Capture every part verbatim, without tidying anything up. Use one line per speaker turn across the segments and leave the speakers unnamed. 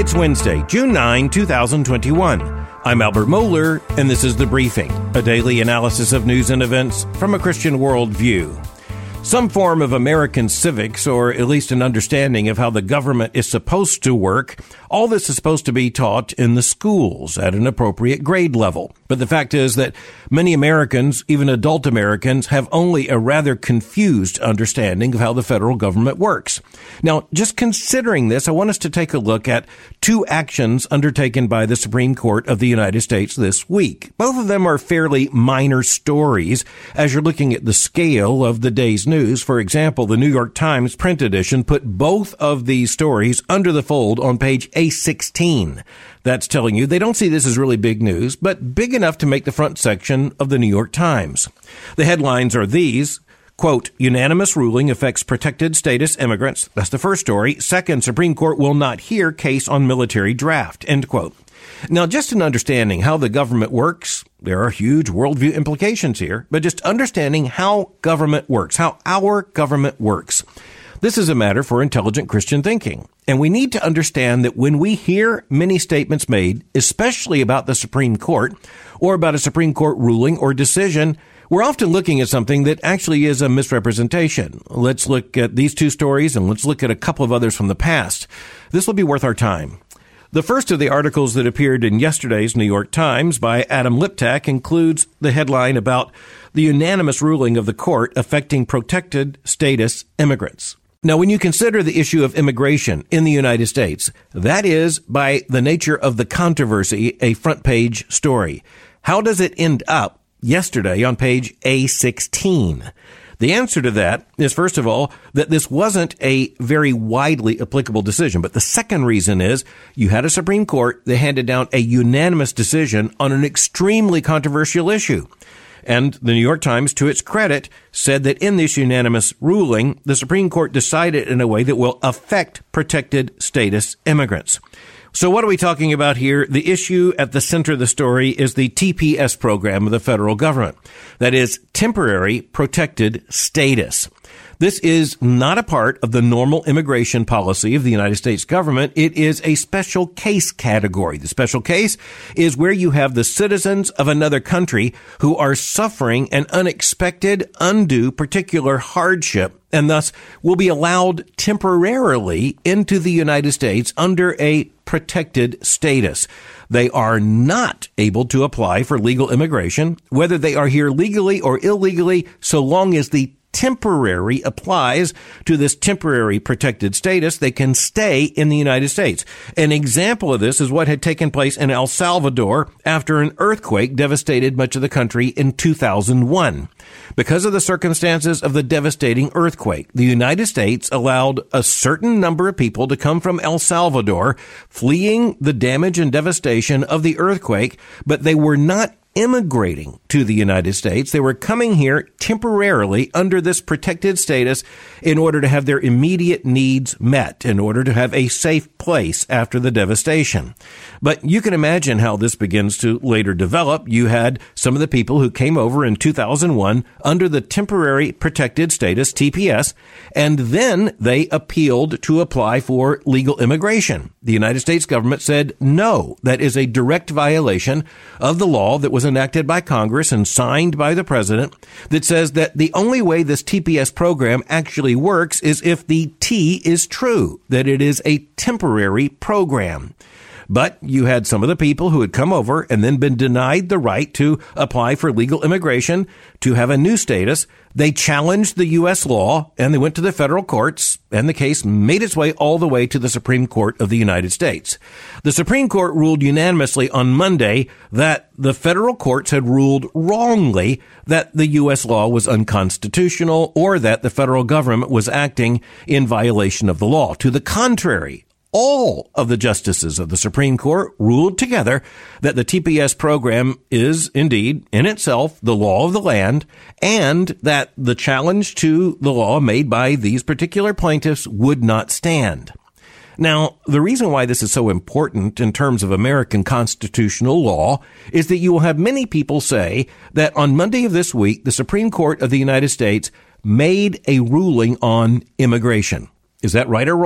It's Wednesday, June ninth, twenty twenty-one. I'm Albert Mohler, and this is The Briefing, a daily analysis of news and events from a Christian worldview. Some form of American civics, or at least an understanding of how the government is supposed to work, all this is supposed to be taught in the schools at an appropriate grade level. But the fact is that many Americans, even adult Americans, have only a rather confused understanding of how the federal government works. Now, just considering this, I want us to take a look at two actions undertaken by the Supreme Court of the United States this week. Both of them are fairly minor stories as you're looking at the scale of the day's news. For example, the New York Times print edition put both of these stories under the fold on page A sixteen. That's telling you they don't see this as really big news, but big enough to make the front section of the New York Times. The headlines are these. Quote, unanimous ruling affects protected status immigrants. That's the first story. Second, Supreme Court will not hear case on military draft. End quote. Now, just in understanding how the government works, there are huge worldview implications here, but just understanding how government works, how our government works. This is a matter for intelligent Christian thinking. And we need to understand that when we hear many statements made, especially about the Supreme Court or about a Supreme Court ruling or decision, we're often looking at something that actually is a misrepresentation. Let's look at these two stories and let's look at a couple of others from the past. This will be worth our time. The first of the articles that appeared in yesterday's New York Times by Adam Liptak includes the headline about the unanimous ruling of the court affecting protected status immigrants. Now, when you consider the issue of immigration in the United States, that is, by the nature of the controversy, a front page story. How does it end up yesterday on page A sixteen? The answer to that is, first of all, that this wasn't a very widely applicable decision. But the second reason is you had a Supreme Court that handed down a unanimous decision on an extremely controversial issue. And the New York Times, to its credit, said that in this unanimous ruling, the Supreme Court decided in a way that will affect protected status immigrants. So what are we talking about here? The issue at the center of the story is the T P S program of the federal government. That is temporary protected status. This is not a part of the normal immigration policy of the United States government. It is a special case category. The special case is where you have the citizens of another country who are suffering an unexpected, undue, particular hardship and thus will be allowed temporarily into the United States under a protected status. They are not able to apply for legal immigration, whether they are here legally or illegally, so long as the temporary applies to this temporary protected status, they can stay in the United States. An example of this is what had taken place in El Salvador after an earthquake devastated much of the country in two thousand one. Because of the circumstances of the devastating earthquake, the United States allowed a certain number of people to come from El Salvador, fleeing the damage and devastation of the earthquake, but they were not immigrating to the United States. They were coming here temporarily under this protected status in order to have their immediate needs met, in order to have a safe place after the devastation. But you can imagine how this begins to later develop. You had some of the people who came over in two thousand one under the temporary protected status, T P S, and then they appealed to apply for legal immigration. The United States government said, no, that is a direct violation of the law that was enacted by Congress and signed by the president that says that the only way this T P S program actually works is if the T is true, that it is a temporary program. But you had some of the people who had come over and then been denied the right to apply for legal immigration, to have a new status. They challenged the U S law and they went to the federal courts, and the case made its way all the way to the Supreme Court of the United States. The Supreme Court ruled unanimously on Monday that the federal courts had ruled wrongly that the U S law was unconstitutional or that the federal government was acting in violation of the law. To the contrary, all of the justices of the Supreme Court ruled together that the T P S program is indeed in itself the law of the land, and that the challenge to the law made by these particular plaintiffs would not stand. Now, the reason why this is so important in terms of American constitutional law is that you will have many people say that on Monday of this week, the Supreme Court of the United States made a ruling on immigration. Is that right or wrong?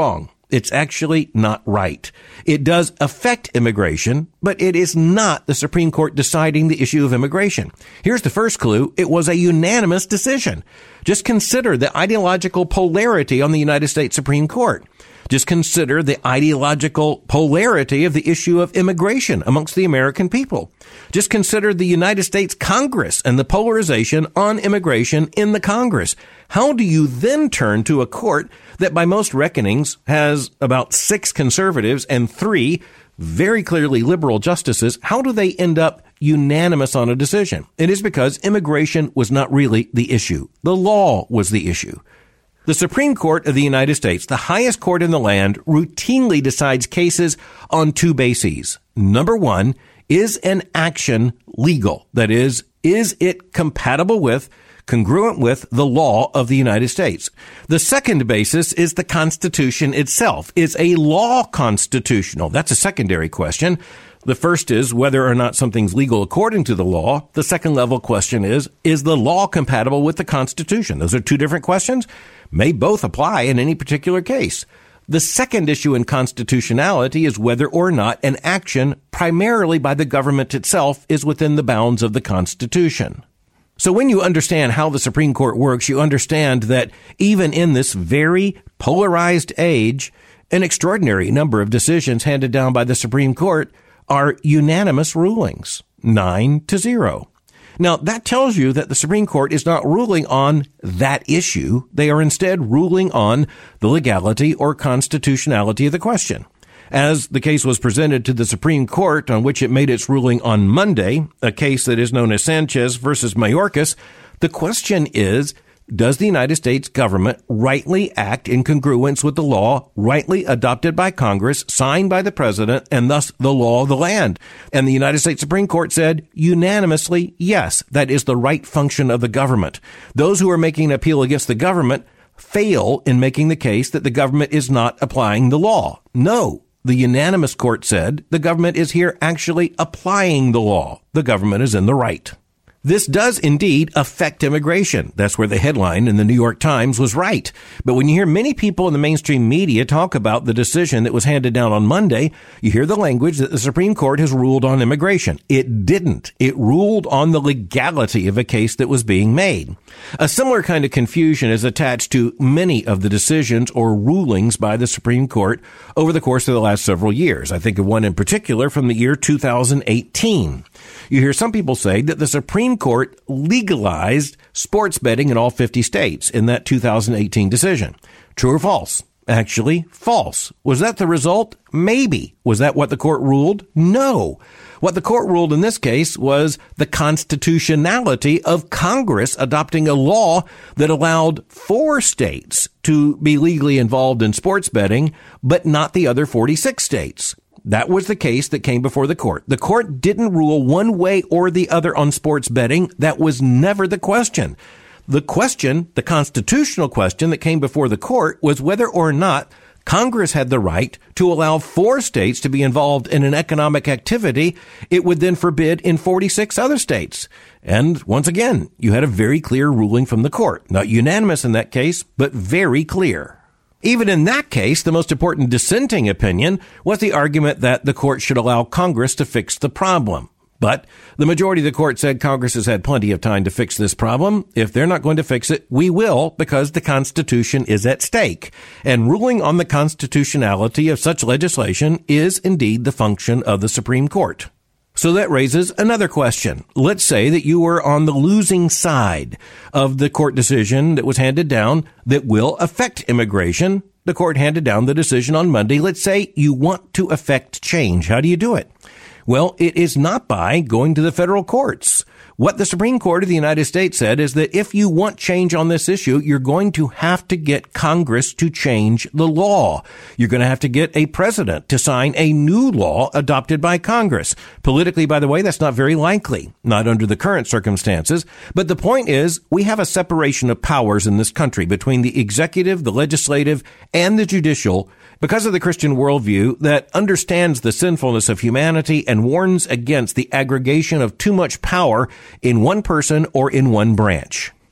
It's actually not right. It does affect immigration, but it is not the Supreme Court deciding the issue of immigration. Here's the first clue. It was a unanimous decision. Just consider the ideological polarity on the United States Supreme Court. Just consider the ideological polarity of the issue of immigration amongst the American people. Just consider the United States Congress and the polarization on immigration in the Congress. How do you then turn to a court that by most reckonings has about six conservatives and three very clearly liberal justices? How do they end up unanimous on a decision? It is because immigration was not really the issue. The law was the issue. The Supreme Court of the United States, the highest court in the land, routinely decides cases on two bases. Number one, is an action legal? That is, is it compatible with, congruent with the law of the United States? The second basis is the Constitution itself. Is a law constitutional? That's a secondary question. The first is whether or not something's legal according to the law. The second level question is, is the law compatible with the Constitution? Those are two different questions. May both apply in any particular case. The second issue in constitutionality is whether or not an action, primarily by the government itself, is within the bounds of the Constitution. So when you understand how the Supreme Court works, you understand that even in this very polarized age, an extraordinary number of decisions handed down by the Supreme Court are unanimous rulings, nine to zero. Now, that tells you that the Supreme Court is not ruling on that issue. They are instead ruling on the legality or constitutionality of the question. As the case was presented to the Supreme Court, on which it made its ruling on Monday, a case that is known as Sanchez versus Mayorkas, the question is, does the United States government rightly act in congruence with the law rightly adopted by Congress, signed by the president, and thus the law of the land? And the United States Supreme Court said unanimously, yes, that is the right function of the government. Those who are making an appeal against the government fail in making the case that the government is not applying the law. No, the unanimous court said the government is here actually applying the law. The government is in the right. This does indeed affect immigration. That's where the headline in the New York Times was right. But when you hear many people in the mainstream media talk about the decision that was handed down on Monday, you hear the language that the Supreme Court has ruled on immigration. It didn't. It ruled on the legality of a case that was being made. A similar kind of confusion is attached to many of the decisions or rulings by the Supreme Court over the course of the last several years. I think of one in particular from the year two thousand eighteen. You hear some people say that the Supreme Court legalized sports betting in all fifty states in that two thousand eighteen decision. True or false? Actually, false. Was that the result? Maybe. Was that what the court ruled? No. What the court ruled in this case was the constitutionality of Congress adopting a law that allowed four states to be legally involved in sports betting, but not the other forty-six states. That was the case that came before the court. The court didn't rule one way or the other on sports betting. That was never the question. The question, the constitutional question that came before the court, was whether or not Congress had the right to allow four states to be involved in an economic activity it would then forbid in forty-six other states. And once again, you had a very clear ruling from the court. Not unanimous in that case, but very clear. Even in that case, the most important dissenting opinion was the argument that the court should allow Congress to fix the problem. But the majority of the court said Congress has had plenty of time to fix this problem. If they're not going to fix it, we will, because the Constitution is at stake. And ruling on the constitutionality of such legislation is indeed the function of the Supreme Court. So that raises another question. Let's say that you were on the losing side of the court decision that was handed down that will affect immigration. The court handed down the decision on Monday. Let's say you want to affect change. How do you do it? Well, it is not by going to the federal courts. What the Supreme Court of the United States said is that if you want change on this issue, you're going to have to get Congress to change the law. You're going to have to get a president to sign a new law adopted by Congress. Politically, by the way, that's not very likely, not under the current circumstances. But the point is, we have a separation of powers in this country between the executive, the legislative, and the judicial, because of the Christian worldview that understands the sinfulness of humanity and warns against the aggregation of too much power in one person or in one branch.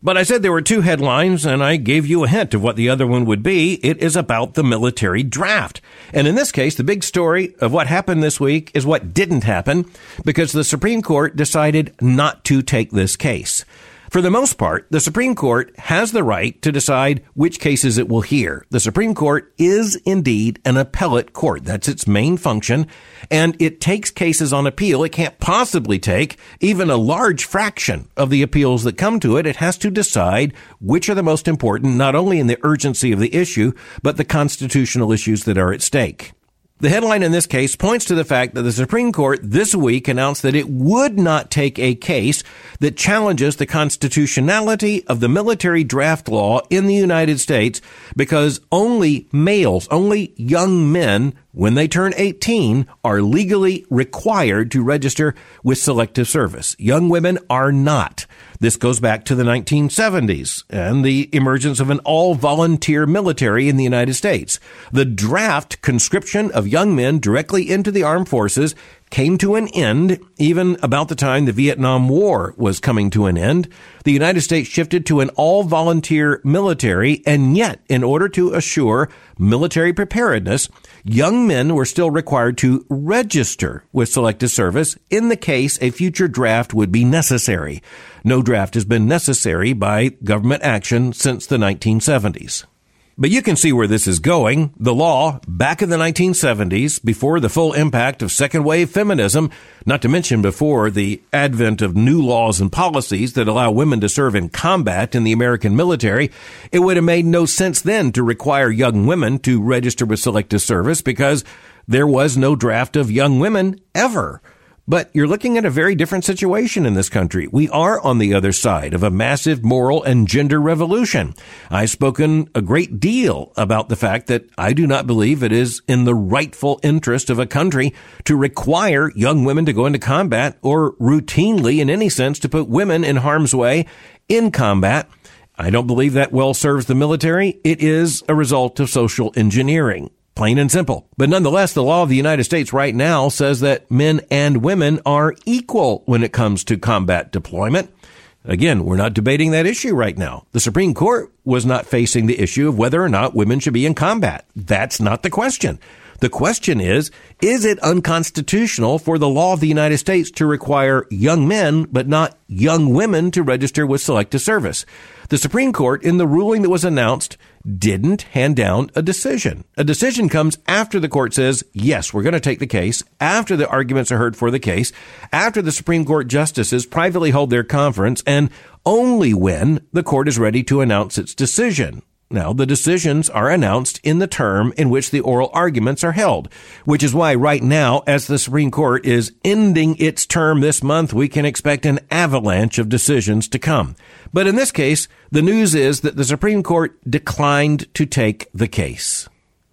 But I said there were two headlines, and I gave you a hint of what the other one would be. It is about the military draft. And in this case, the big story of what happened this week is what didn't happen, because the Supreme Court decided not to take this case. For the most part, the Supreme Court has the right to decide which cases it will hear. The Supreme Court is indeed an appellate court. That's its main function, and it takes cases on appeal. It can't possibly take even a large fraction of the appeals that come to it. It has to decide which are the most important, not only in the urgency of the issue, but the constitutional issues that are at stake. The headline in this case points to the fact that the Supreme Court this week announced that it would not take a case that challenges the constitutionality of the military draft law in the United States because only males, only young men, when they turn eighteen, are legally required to register with Selective Service. Young women are not. This goes back to the nineteen seventies and the emergence of an all-volunteer military in the United States. The draft conscription of young men directly into the armed forces came to an end even about the time the Vietnam War was coming to an end. The United States shifted to an all-volunteer military, and yet, in order to assure military preparedness, young men were still required to register with Selective Service in the case a future draft would be necessary. No draft has been necessary by government action since the nineteen seventies. But you can see where this is going. The law, back in the nineteen seventies, before the full impact of second-wave feminism, not to mention before the advent of new laws and policies that allow women to serve in combat in the American military, it would have made no sense then to require young women to register with Selective Service because there was no draft of young women ever. But you're looking at a very different situation in this country. We are on the other side of a massive moral and gender revolution. I've spoken a great deal about the fact that I do not believe it is in the rightful interest of a country to require young women to go into combat or routinely, in any sense, to put women in harm's way in combat. I don't believe that well serves the military. It is a result of social engineering. Plain and simple. But nonetheless, the law of the United States right now says that men and women are equal when it comes to combat deployment. Again, we're not debating that issue right now. The Supreme Court was not facing the issue of whether or not women should be in combat. That's not the question. The question is, is it unconstitutional for the law of the United States to require young men, but not young women, to register with Selective Service? The Supreme Court, in the ruling that was announced, didn't hand down a decision. A decision comes after the court says, yes, we're going to take the case, after the arguments are heard for the case, after the Supreme Court justices privately hold their conference, and only when the court is ready to announce its decision. Now, the decisions are announced in the term in which the oral arguments are held, which is why right now, as the Supreme Court is ending its term this month, we can expect an avalanche of decisions to come. But in this case, the news is that the Supreme Court declined to take the case.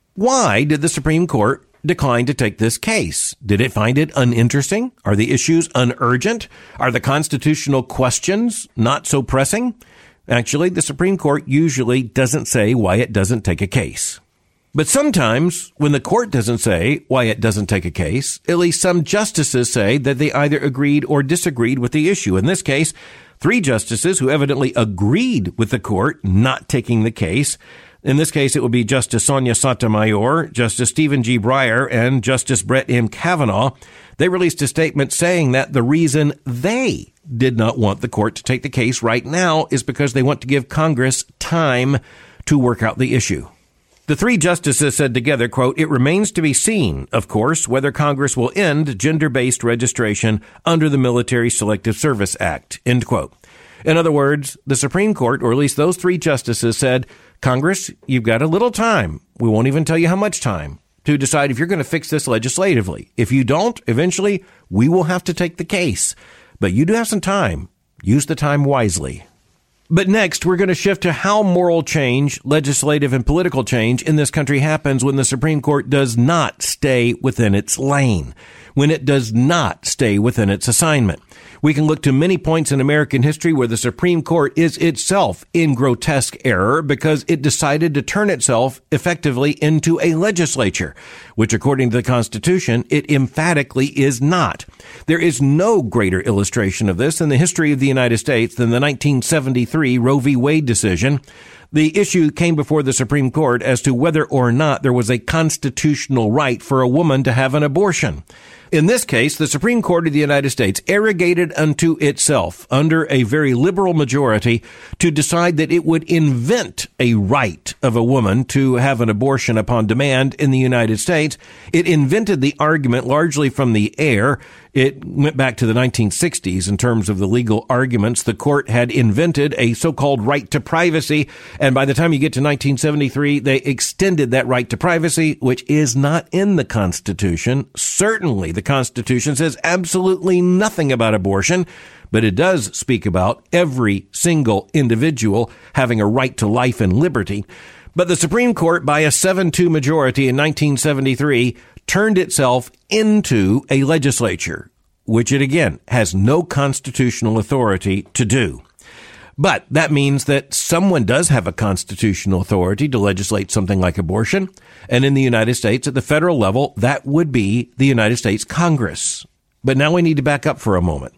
Why did the Supreme Court decline to take this case? Did it find it uninteresting? Are the issues unurgent? Are the constitutional questions not so pressing? Actually, the Supreme Court usually doesn't say why it doesn't take a case. But sometimes, when the court doesn't say why it doesn't take a case, at least some justices say that they either agreed or disagreed with the issue. In this case, three justices who evidently agreed with the court not taking the case. In this case, it would be Justice Sonia Sotomayor, Justice Stephen G. Breyer, and Justice Brett M. Kavanaugh. They released a statement saying that the reason they did not want the court to take the case right now is because they want to give Congress time to work out the issue. The three justices said together, quote, "It remains to be seen, of course, whether Congress will end gender-based registration under the Military Selective Service Act," end quote. In other words, the Supreme Court, or at least those three justices, said, Congress, you've got a little time. We won't even tell you how much time to decide if you're going to fix this legislatively. If you don't, eventually, we will have to take the case. But you do have some time. Use the time wisely. But next, we're going to shift to how moral change, legislative and political change in this country happens when the Supreme Court does not stay within its lane, when it does not stay within its assignment. We can look to many points in American history where the Supreme Court is itself in grotesque error because it decided to turn itself effectively into a legislature, which according to the Constitution, it emphatically is not. There is no greater illustration of this in the history of the United States than the nineteen seventy-three Roe v. Wade decision. The issue came before the Supreme Court as to whether or not there was a constitutional right for a woman to have an abortion. In this case, the Supreme Court of the United States arrogated unto itself, under a very liberal majority, to decide that it would invent a right of a woman to have an abortion upon demand in the United States. It invented the argument largely from the air. It went back to the nineteen sixties in terms of the legal arguments. The court had invented a so-called right to privacy, and by the time you get to nineteen seventy-three, they extended that right to privacy, which is not in the Constitution. Certainly, the Constitution says absolutely nothing about abortion, but it does speak about every single individual having a right to life and liberty. But the Supreme Court, by a seven two majority in nineteen seventy-three, turned itself into a legislature, which it again has no constitutional authority to do. But that means that someone does have a constitutional authority to legislate something like abortion. And in the United States, at the federal level, that would be the United States Congress. But now we need to back up for a moment.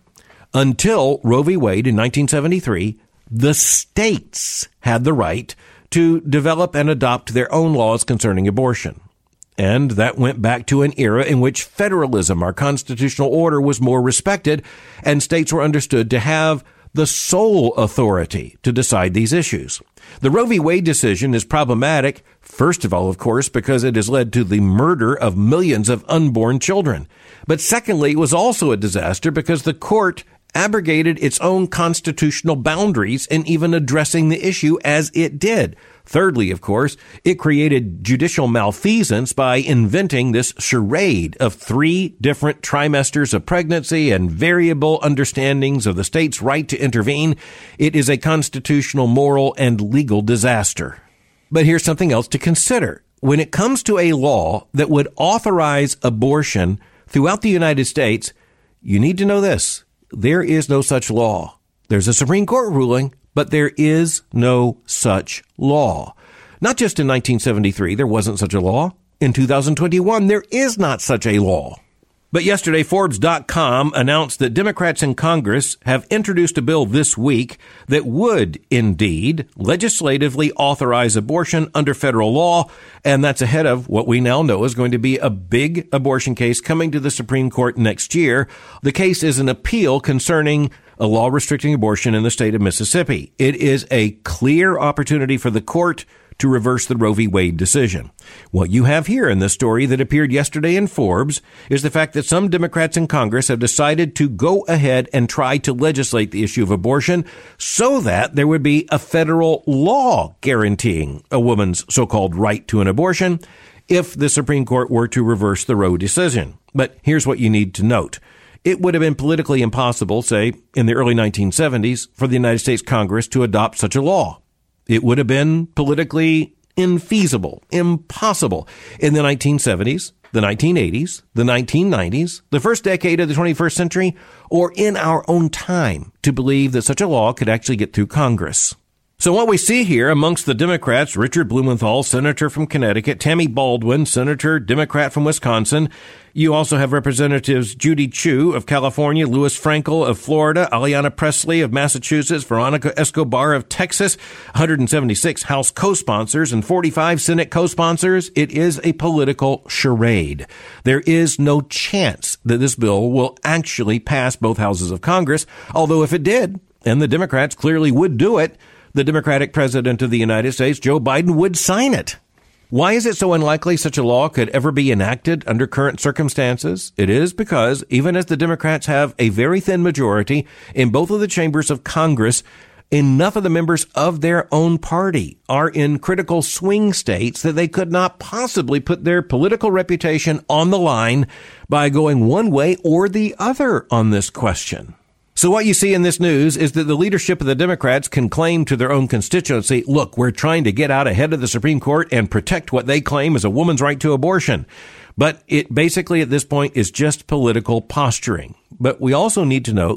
Until Roe v. Wade in nineteen seventy-three, the states had the right to develop and adopt their own laws concerning abortion. And that went back to an era in which federalism, our constitutional order, was more respected, and states were understood to have the sole authority to decide these issues. The Roe v. Wade decision is problematic, first of all, of course, because it has led to the murder of millions of unborn children. But secondly, it was also a disaster because the court abrogated its own constitutional boundaries in even addressing the issue as it did. Thirdly, of course, it created judicial malfeasance by inventing this charade of three different trimesters of pregnancy and variable understandings of the state's right to intervene. It is a constitutional, moral, and legal disaster. But here's something else to consider. When it comes to a law that would authorize abortion throughout the United States, you need to know this. There is no such law. There's a Supreme Court ruling, but there is no such law. Not just in nineteen seventy-three, there wasn't such a law. In two thousand twenty-one, there is not such a law. But yesterday, Forbes dot com announced that Democrats in Congress have introduced a bill this week that would indeed legislatively authorize abortion under federal law, and that's ahead of what we now know is going to be a big abortion case coming to the Supreme Court next year. The case is an appeal concerning a law restricting abortion in the state of Mississippi. It is a clear opportunity for the court to reverse the Roe v. Wade decision. What you have here in this story that appeared yesterday in Forbes is the fact that some Democrats in Congress have decided to go ahead and try to legislate the issue of abortion so that there would be a federal law guaranteeing a woman's so-called right to an abortion if the Supreme Court were to reverse the Roe decision. But here's what you need to note. It would have been politically impossible, say, in the early nineteen seventies, for the United States Congress to adopt such a law. It would have been politically infeasible, impossible in the nineteen seventies, the nineteen eighties, the nineteen nineties, the first decade of the twenty-first century, or in our own time to believe that such a law could actually get through Congress. So what we see here amongst the Democrats, Richard Blumenthal, Senator from Connecticut, Tammy Baldwin, Senator, Democrat from Wisconsin. You also have Representatives Judy Chu of California, Louis Frankel of Florida, Ayanna Pressley of Massachusetts, Veronica Escobar of Texas, one hundred seventy-six House co-sponsors and forty-five Senate co-sponsors. It is a political charade. There is no chance that this bill will actually pass both houses of Congress, although if it did, and the Democrats clearly would do it, the Democratic president of the United States, Joe Biden, would sign it. Why is it so unlikely such a law could ever be enacted under current circumstances? It is because even as the Democrats have a very thin majority in both of the chambers of Congress, enough of the members of their own party are in critical swing states that they could not possibly put their political reputation on the line by going one way or the other on this question. So what you see in this news is that the leadership of the Democrats can claim to their own constituency, look, we're trying to get out ahead of the Supreme Court and protect what they claim is a woman's right to abortion. But it basically at this point is just political posturing. But we also need to note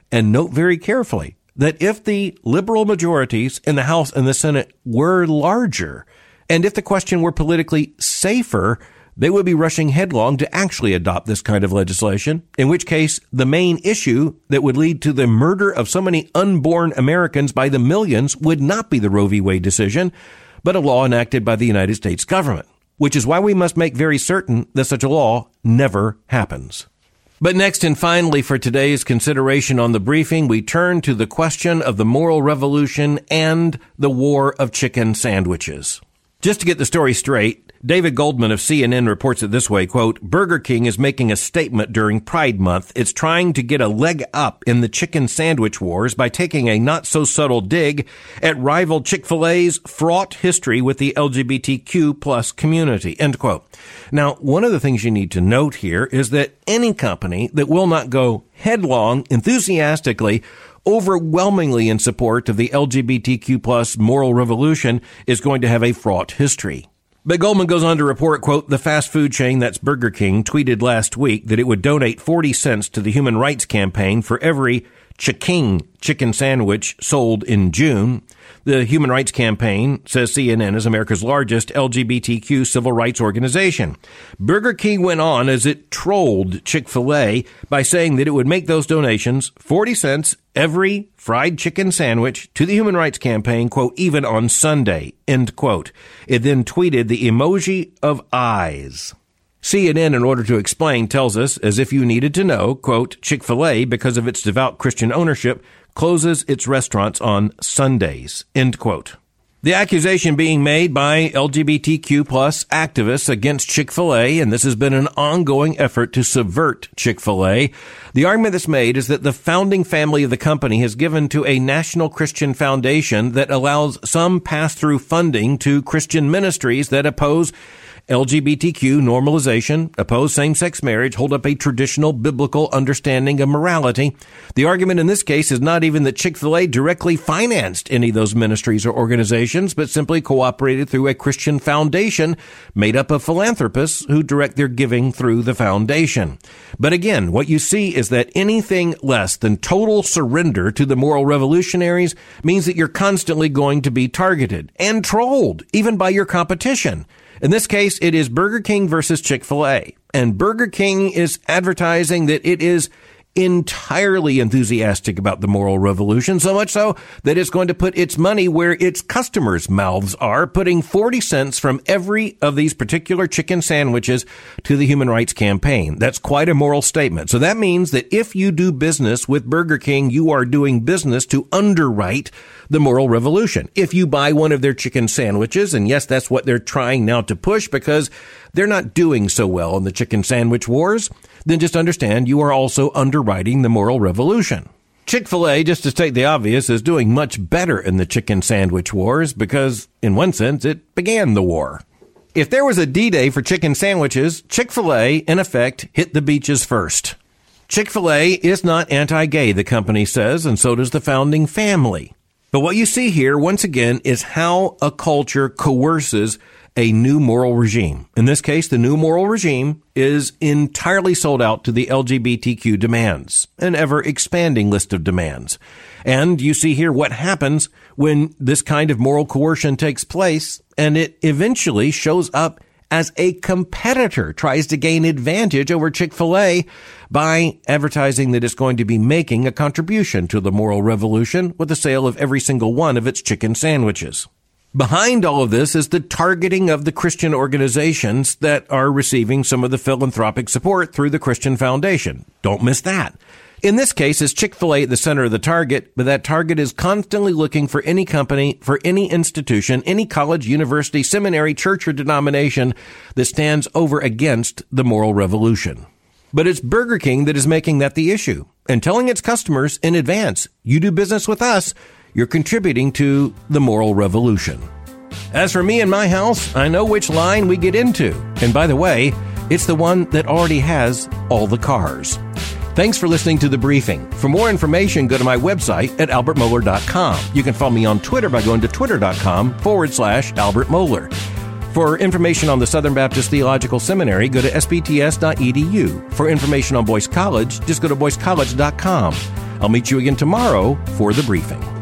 And note very carefully that if the liberal majorities in the House and the Senate were larger, and if the question were politically safer, they would be rushing headlong to actually adopt this kind of legislation, in which case the main issue that would lead to the murder of so many unborn Americans by the millions would not be the Roe v. Wade decision, but a law enacted by the United States government, which is why we must make very certain that such a law never happens. But next and finally for today's consideration on the briefing, we turn to the question of the moral revolution and the war of chicken sandwiches. Just to get the story straight, David Goldman of C N N reports it this way, quote, Burger King is making a statement during Pride Month. It's trying to get a leg up in the chicken sandwich wars by taking a not-so-subtle dig at rival Chick-fil-A's fraught history with the L G B T Q plus community, end quote. Now, one of the things you need to note here is that any company that will not go headlong, enthusiastically, overwhelmingly in support of the L G B T Q plus moral revolution is going to have a fraught history. But Goldman goes on to report, quote, the fast food chain, that's Burger King, tweeted last week that it would donate forty cents to the Human Rights Campaign for every Chiking chicken sandwich sold in June. The Human Rights Campaign, says C N N, is America's largest L G B T Q civil rights organization. Burger King went on as it trolled Chick-fil-A by saying that it would make those donations forty cents every fried chicken sandwich to the Human Rights Campaign, quote, even on Sunday, end quote. It then tweeted the emoji of eyes. C N N, in order to explain, tells us, as if you needed to know, quote, Chick-fil-A, because of its devout Christian ownership, closes its restaurants on Sundays, end quote. The accusation being made by L G B T Q plus activists against Chick-fil-A, and this has been an ongoing effort to subvert Chick-fil-A. The argument that's made is that the founding family of the company has given to a national Christian foundation that allows some pass-through funding to Christian ministries that oppose L G B T Q normalization, oppose same-sex marriage, hold up a traditional biblical understanding of morality. The argument in this case is not even that Chick-fil-A directly financed any of those ministries or organizations, but simply cooperated through a Christian foundation made up of philanthropists who direct their giving through the foundation. But again, what you see is that anything less than total surrender to the moral revolutionaries means that you're constantly going to be targeted and trolled, even by your competition. In this case, it is Burger King versus Chick-fil-A. And Burger King is advertising that it is entirely enthusiastic about the moral revolution, so much so that it's going to put its money where its customers' mouths are, putting forty cents from every of these particular chicken sandwiches to the Human Rights Campaign. That's quite a moral statement. So that means that if you do business with Burger King, you are doing business to underwrite the moral revolution. If you buy one of their chicken sandwiches, and yes, that's what they're trying now to push because they're not doing so well in the chicken sandwich wars, then just understand you are also underwriting the moral revolution. Chick-fil-A, just to state the obvious, is doing much better in the chicken sandwich wars because, in one sense, it began the war. If there was a D-Day for chicken sandwiches, Chick-fil-A, in effect, hit the beaches first. Chick-fil-A is not anti-gay, the company says, and so does the founding family. But what you see here, once again, is how a culture coerces a new moral regime. In this case, the new moral regime is entirely sold out to the L G B T Q demands, an ever-expanding list of demands. And you see here what happens when this kind of moral coercion takes place, and it eventually shows up as a competitor tries to gain advantage over Chick-fil-A by advertising that it's going to be making a contribution to the moral revolution with the sale of every single one of its chicken sandwiches. Behind all of this is the targeting of the Christian organizations that are receiving some of the philanthropic support through the Christian Foundation. Don't miss that. In this case, it's Chick-fil-A at the center of the target, but that target is constantly looking for any company, for any institution, any college, university, seminary, church, or denomination that stands over against the moral revolution. But it's Burger King that is making that the issue and telling its customers in advance, you do business with us, you're contributing to the moral revolution. As for me and my house, I know which line we get into. And by the way, it's the one that already has all the cars. Thanks for listening to The Briefing. For more information, go to my website at albert mohler dot com. You can follow me on Twitter by going to twitter.com forward slash Albert Mohler. For information on the Southern Baptist Theological Seminary, go to s b t s dot e d u. For information on Boyce College, just go to boyce college dot com. I'll meet you again tomorrow for the briefing.